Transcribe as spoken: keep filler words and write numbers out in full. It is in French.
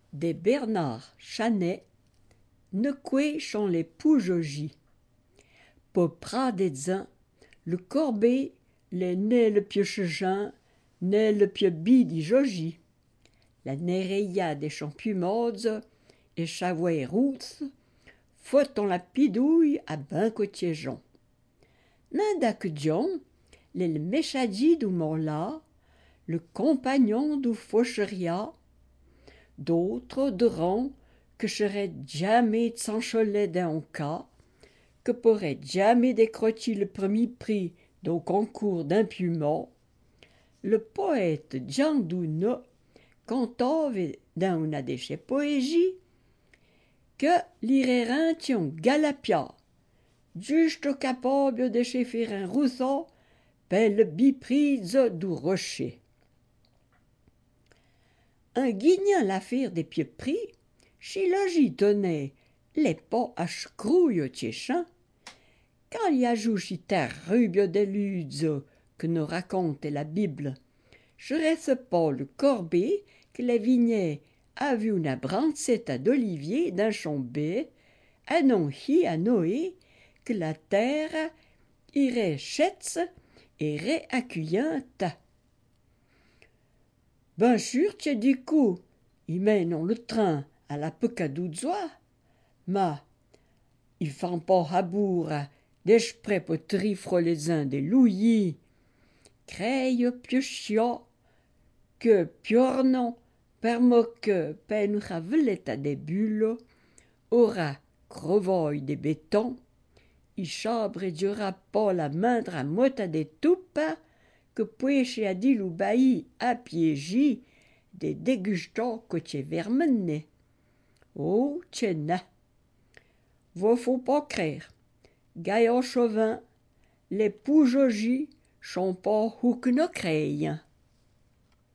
des Bernard Chanet, ne coué chant les poujogis. Popra des uns, le corbet, les né le pieu chegin, né le pieu bidi jogi. La nereia des champumods, et chavouet routes, faut on la pidouille à ben côtier Jean. N'inda que Dion, les méchadis du morla, le compagnon du faucheria, d'autres de rang que serait jamais s'encholet d'un cas, que pourrait jamais décrocher le premier prix d'un concours d'impudement, le poète Jean Douno cantave dans une de ses poésies que l'irrérention galapia, juste capable de se faire un rousseau, belle biprise du rocher. Un guignant l'affaire des pieds pris, si logis tenait les pas à scrouille tchéchin, quand il y a jou si terrible déluge que nous raconte la Bible, je reste pas le corbet que les vignets a vu une brancette d'olivier d'un chambé, annonci à Noé que la terre irait chètze et réaccueillante. Ben sûr, tu du coup, ils mènent le train à la Pecadouzois, mais ils font pas habour d'esprit pour trifre les uns des louillis, créent più chiot que piornon, permo que penra veleta des bulles, aura crevoille des bétons, il chabre et dura pas la maindre à mota des toupes, que puèche à dilou bailli à piégi des dégustants côtiers vermenés. Oh, tchéna! Vous faut pas craire. Gaillard chauvin, les poujogis sont pas ou que nos créilles.